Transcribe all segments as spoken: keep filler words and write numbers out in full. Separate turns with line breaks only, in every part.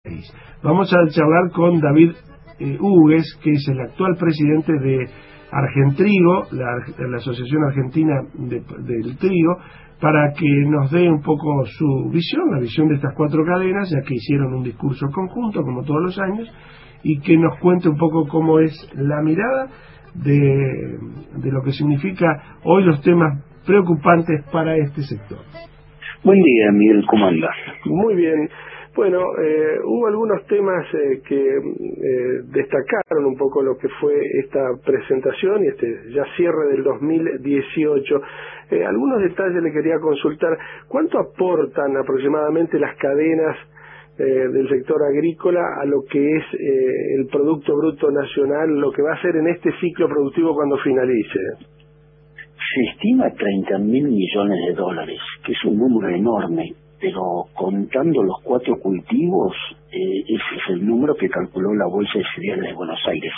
Vamos a charlar con David eh, Hugues, que es el actual presidente de Argentrigo, la, la Asociación Argentina de, del Trigo, para que nos dé un poco su visión, la visión de estas cuatro cadenas, ya que hicieron un discurso conjunto, como todos los años, y que nos cuente un poco cómo es la mirada de, de lo que significa hoy los temas preocupantes para este sector.
Buen día, Miguel, ¿cómo anda?
Muy bien. Bueno, eh, hubo algunos temas eh, que eh, destacaron un poco lo que fue esta presentación y este ya cierre del dos mil dieciocho. Eh, algunos detalles le quería consultar. ¿Cuánto aportan aproximadamente las cadenas eh, del sector agrícola a lo que es eh, el Producto Bruto Nacional, lo que va a ser en este ciclo productivo cuando finalice?
Se estima treinta mil millones de dólares, que es un número enorme. Pero contando los cuatro cultivos, eh, ese es el número que calculó la Bolsa de Cereales de Buenos Aires.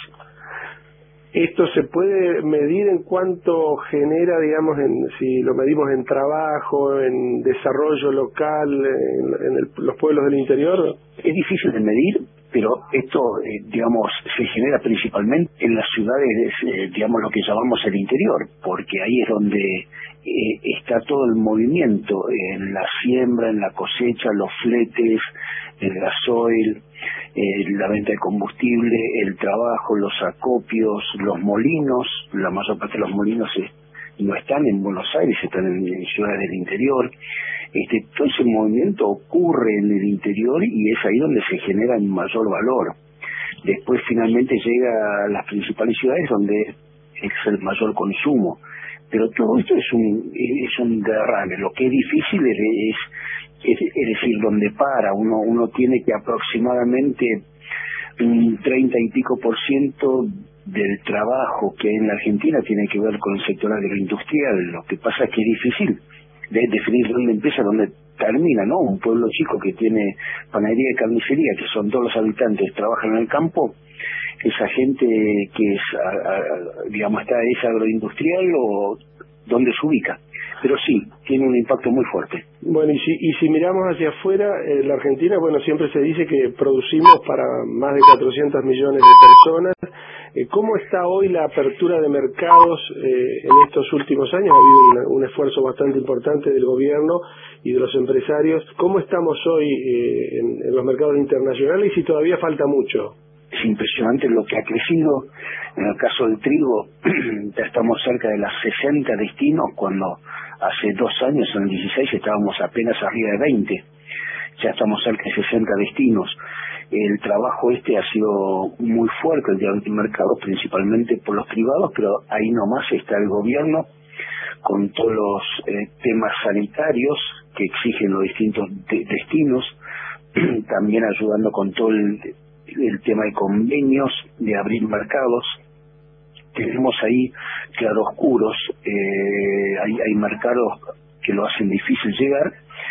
¿Esto se puede medir en cuánto genera, digamos, en, si lo medimos en trabajo, en desarrollo local, en, en el, los pueblos del interior?
Es difícil de medir, pero esto, eh, digamos, se genera principalmente en las ciudades, eh, digamos, lo que llamamos el interior, porque ahí es donde eh, está todo el movimiento, en la siembra, en la cosecha, los fletes, el gasoil, eh, la venta de combustible, el trabajo, los acopios, los molinos. La mayor parte de los molinos eh, no están en Buenos Aires, están en, en ciudades del interior. Este, todo ese movimiento ocurre en el interior y es ahí donde se genera el mayor valor. Después finalmente llega a las principales ciudades donde es el mayor consumo. Pero todo esto es un es un derrame. Lo que es difícil es, es, es decir, donde para. Uno uno tiene que aproximadamente un treinta y pico por ciento del trabajo que hay en la Argentina tiene que ver con el sector agroindustrial. Lo que pasa es que es difícil de definir dónde empieza, dónde termina, ¿no? Un pueblo chico que tiene panadería y carnicería, que son todos los habitantes, trabajan en el campo. Esa gente que es, a, a, digamos, está es agroindustrial o dónde se ubica. Pero sí, tiene un impacto muy fuerte.
Bueno, y si, y si miramos hacia afuera, eh, la Argentina, bueno, siempre se dice que producimos para más de cuatrocientos millones de personas. Eh, ¿Cómo está hoy la apertura de mercados eh, en estos últimos años? Ha habido una, un esfuerzo bastante importante del gobierno y de los empresarios. ¿Cómo estamos hoy eh, en, en los mercados internacionales y si todavía falta mucho?
Es impresionante lo que ha crecido. En el caso del trigo, ya estamos cerca de las sesenta destinos, cuando hace dos años, en el dieciséis, estábamos apenas arriba de veinte. Ya estamos cerca de sesenta destinos. El trabajo este ha sido muy fuerte, el de mercado, principalmente por los privados, pero ahí nomás está el gobierno, con todos los eh, temas sanitarios que exigen los distintos de destinos, también ayudando con todo el... el tema de convenios, de abrir mercados. Tenemos ahí claroscuros, eh, hay, hay mercados que lo hacen difícil llegar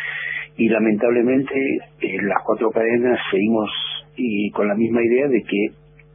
y lamentablemente eh, las cuatro cadenas seguimos y con la misma idea de que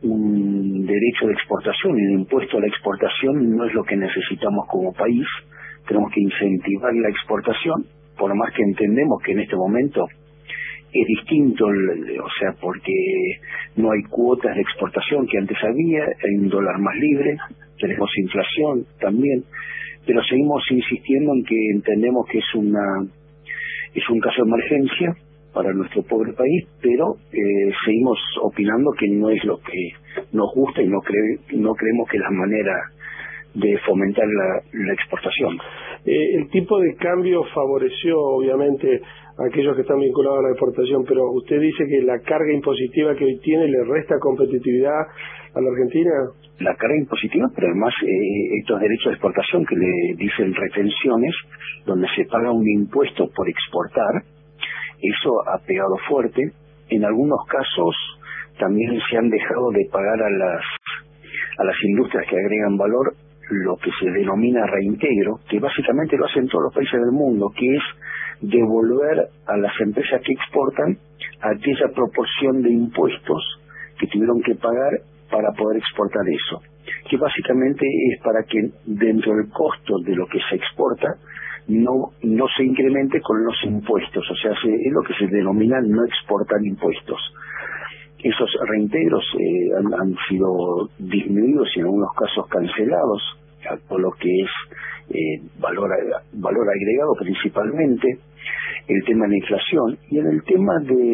un derecho de exportación y un impuesto a la exportación no es lo que necesitamos como país. Tenemos que incentivar la exportación, por más que entendemos que en este momento es distinto, o sea, porque no hay cuotas de exportación que antes había, hay un dólar más libre, tenemos inflación también, pero seguimos insistiendo en que entendemos que es una es un caso de emergencia para nuestro pobre país, pero eh, seguimos opinando que no es lo que nos gusta y no cre no creemos que es la manera de fomentar la, la exportación.
Eh, el tipo de cambio favoreció obviamente a aquellos que están vinculados a la exportación, pero usted dice que la carga impositiva que hoy tiene le resta competitividad a la Argentina.
La carga impositiva, pero además eh, estos derechos de exportación que le dicen retenciones, donde se paga un impuesto por exportar, eso ha pegado fuerte. En algunos casos también se han dejado de pagar a las a las industrias que agregan valor lo que se denomina reintegro, que básicamente lo hacen todos los países del mundo, que es devolver a las empresas que exportan aquella proporción de impuestos que tuvieron que pagar para poder exportar eso, que básicamente es para que dentro del costo de lo que se exporta no no se incremente con los impuestos, o sea, se, es lo que se denomina no exportar impuestos. esos reintegros eh, han, han sido disminuidos y en algunos casos cancelados, a todo lo que es eh, valor, valor agregado principalmente, el tema de la inflación y en el tema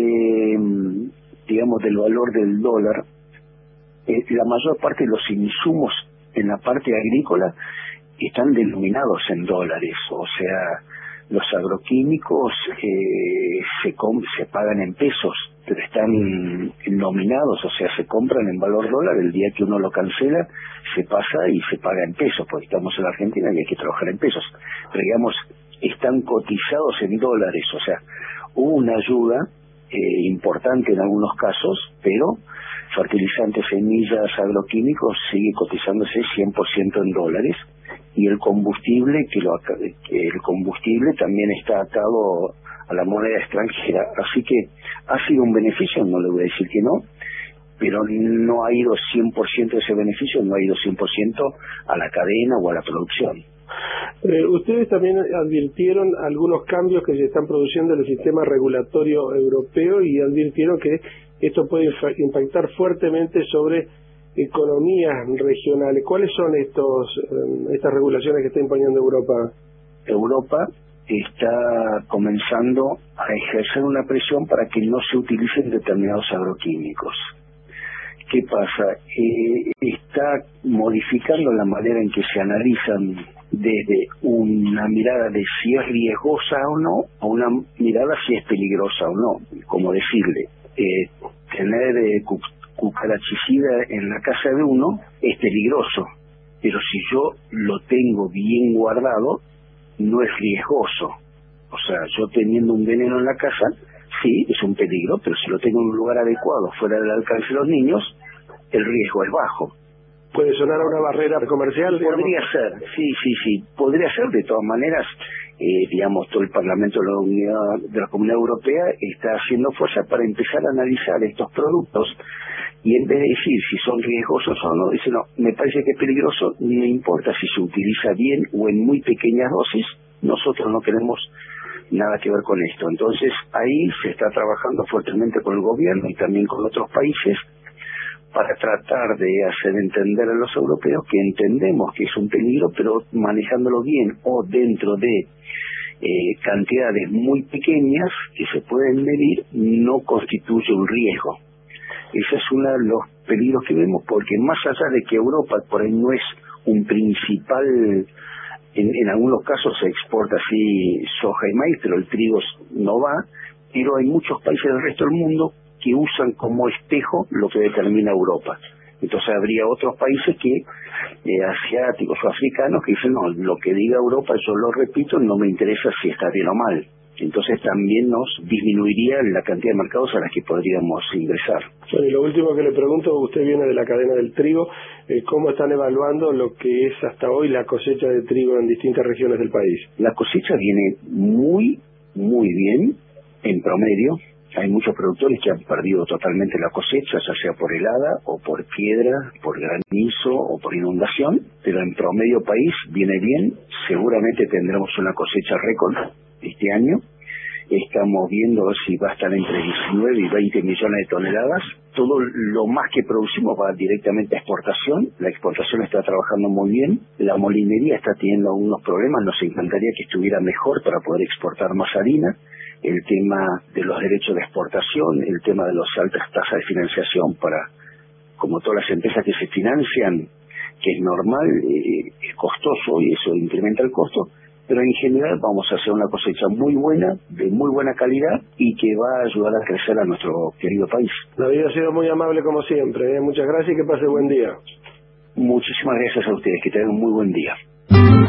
de, digamos, del valor del dólar, eh, la mayor parte de los insumos en la parte agrícola están denominados en dólares, o sea, los agroquímicos eh, se, com se pagan en pesos, pero están nominados, o sea, se compran en valor dólar. El día que uno lo cancela, se pasa y se paga en pesos, porque estamos en la Argentina y hay que trabajar en pesos. Pero digamos, están cotizados en dólares, o sea, hubo una ayuda eh, importante en algunos casos, pero fertilizantes, semillas, agroquímicos sigue cotizándose cien por ciento en dólares. Y el combustible que lo que el combustible también está atado a la moneda extranjera, así que ha sido un beneficio, no le voy a decir que no, pero no ha ido cien por ciento de ese beneficio, no ha ido cien por ciento a la cadena o a la producción.
Eh, ustedes también advirtieron algunos cambios que se están produciendo en el sistema regulatorio europeo y advirtieron que esto puede impactar fuertemente sobre economías regionales. ¿Cuáles son estos estas regulaciones que está imponiendo Europa?
Europa está comenzando a ejercer una presión para que no se utilicen determinados agroquímicos. ¿Qué pasa? Eh, está modificando la manera en que se analizan desde una mirada de si es riesgosa o no, a una mirada si es peligrosa o no. Como decirle, eh, tener eh, cucarachicida en la casa de uno es peligroso, pero si yo lo tengo bien guardado, no es riesgoso. O sea, yo teniendo un veneno en la casa, sí, es un peligro, pero si lo tengo en un lugar adecuado, fuera del alcance de los niños, el riesgo es bajo.
¿Puede sonar a una barrera comercial, digamos?
Podría ser, sí, sí, sí, podría ser. De todas maneras, eh, digamos, todo el Parlamento de la, Unidad, de la Comunidad Europea está haciendo fuerza para empezar a analizar estos productos y en vez de decir si son riesgosos o no, dice no, me parece que es peligroso, ni me importa si se utiliza bien o en muy pequeñas dosis, nosotros no queremos nada que ver con esto. Entonces ahí se está trabajando fuertemente con el gobierno y también con otros países para tratar de hacer entender a los europeos que entendemos que es un peligro, pero manejándolo bien o dentro de eh, cantidades muy pequeñas que se pueden medir, no constituye un riesgo. Ese es uno de los peligros que vemos, porque más allá de que Europa por ahí no es un principal, en, en algunos casos se exporta así soja y maíz, pero el trigo no va, pero hay muchos países del resto del mundo que usan como espejo lo que determina Europa. Entonces habría otros países que eh, asiáticos o africanos que dicen no, lo que diga Europa yo lo repito, no me interesa si está bien o mal. Entonces también nos disminuiría la cantidad de mercados a las que podríamos ingresar.
Bueno, y lo último que le pregunto, usted viene de la cadena del trigo, eh, ¿cómo están evaluando lo que es hasta hoy la cosecha de trigo en distintas regiones del país?
La cosecha viene muy, muy bien en promedio. Hay muchos productores que han perdido totalmente la cosecha, ya sea por helada o por piedra, por granizo o por inundación, pero en promedio país viene bien. Seguramente tendremos una cosecha récord este año. Estamos viendo si va a estar entre diecinueve y veinte millones de toneladas. Todo lo más que producimos va directamente a exportación. La exportación está trabajando muy bien. La molinería está teniendo algunos problemas. Nos encantaría que estuviera mejor para poder exportar más harina. El tema de los derechos de exportación, el tema de las altas tasas de financiación para, como todas las empresas que se financian, que es normal, eh, es costoso y eso incrementa el costo. Pero en general vamos a hacer una cosecha muy buena, de muy buena calidad y que va a ayudar a crecer a nuestro querido país.
David, ha sido muy amable como siempre, ¿eh? Muchas gracias y que pase buen día.
Muchísimas gracias a ustedes, que tengan un muy buen día.